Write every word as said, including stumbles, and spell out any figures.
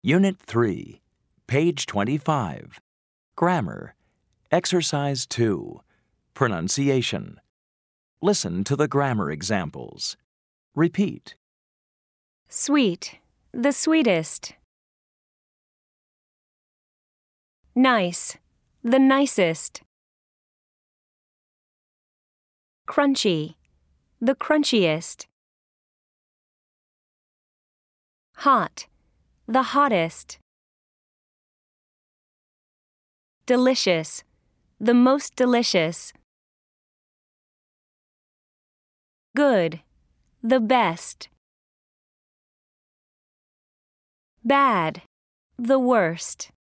Unit three, page twenty-five. Grammar. Exercise two. Pronunciation. Listen to the grammar examples. Repeat. Sweet, the sweetest. Nice, the nicest. Crunchy, the crunchiest. Hot, the hottest. Delicious, the most delicious. Good, the best. Bad, the worst.